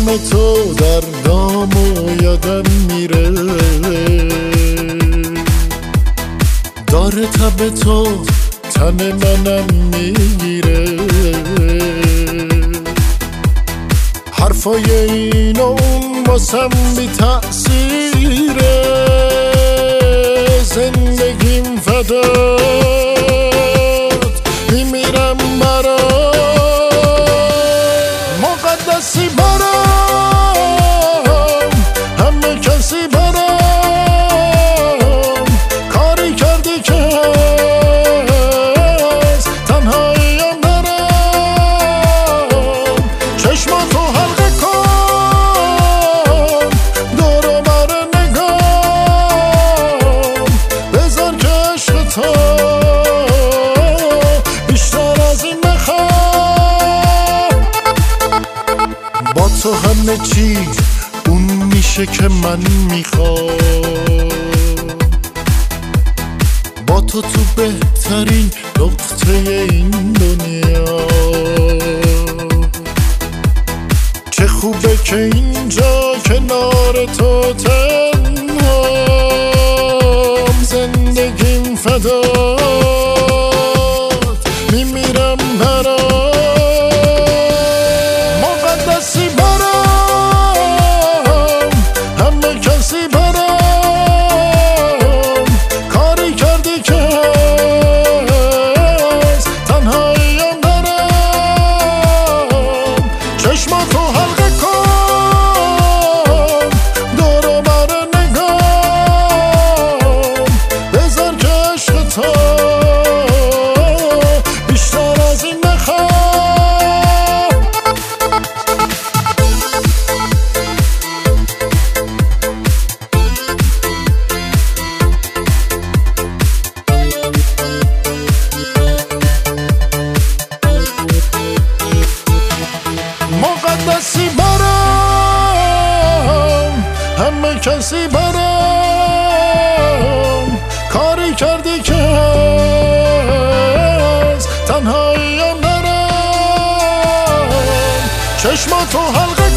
نام تو در دام و یادم میره، داره تب تو تن منم میگیره. حرفای این و اون واسم بی تأثیره، زندگیم فدات میمیرم برات. مقدسی برام همه کسی برام، کاری کردی که از تنهاییم دارم. چشماتو حلقه کن دور و بر نگام، بذار که عشق تو بیشتر از این بخوام. با تو همه چی اون میشه که من میخوام، با تو تو بهترین نقطه این دنیا. چه خوبه که اینجا کنار تو تنهام، زندگیم فدات میمیرم برات. مقدسی برام همه کسی برام، کاری کردی که از تنهاییم دارم. چشماتو حلقه کن دور و بر نگام، بذار که عشق تو بیشتر از این بخوام. مقدسی برام همه کسی برام، کاری کردی که از تنهاییم دارم. چشماتو حلقه